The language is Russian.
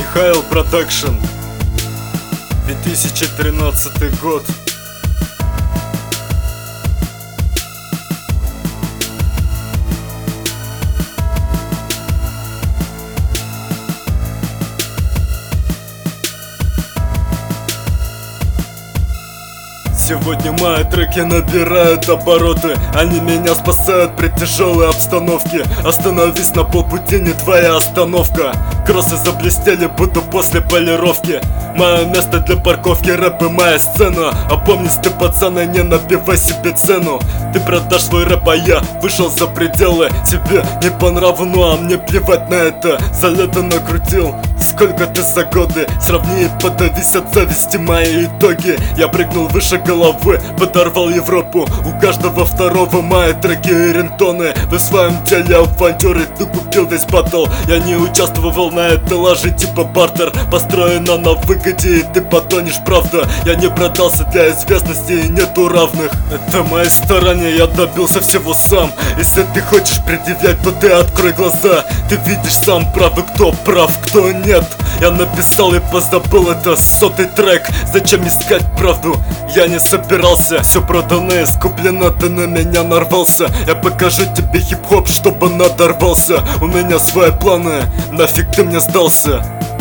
Михаил Продакшн, 2013 год. Сегодня мои треки набирают обороты. Они меня спасают при тяжелой обстановке. Остановись на полпути, не твоя остановка. Кроссы заблестели, буду после полировки. Мое место для парковки, рэп и моя сцена. Опомнись ты, пацаны, не набивай себе цену. Ты продашь свой рэп, а я вышел за пределы. Тебе не по нраву, ну а мне плевать на это. За лето накрутил, сколько ты за годы. Сравни и подавись от зависти мои итоги. Я прыгнул выше головы, подорвал Европу. У каждого второго мои треки и рингтоны. Вы в своем деле авантюры, ты купил весь батл. Я не участвовал на этой лаже типа бартер. Построена на выгоде и ты потонешь, правда. Я не продался для известности и нету равных. Это моей стороне, я добился всего сам. Если ты хочешь предъявлять, то ты открой глаза. Ты видишь сам правый, кто прав, кто нет. Я написал и позабыл, это 100-й трек. Зачем искать правду? Я не собирался. Все продано и скуплено, ты на меня нарвался. Я покажу тебе хип-хоп, чтобы надорвался. У меня свои планы, нафиг ты мне сдался?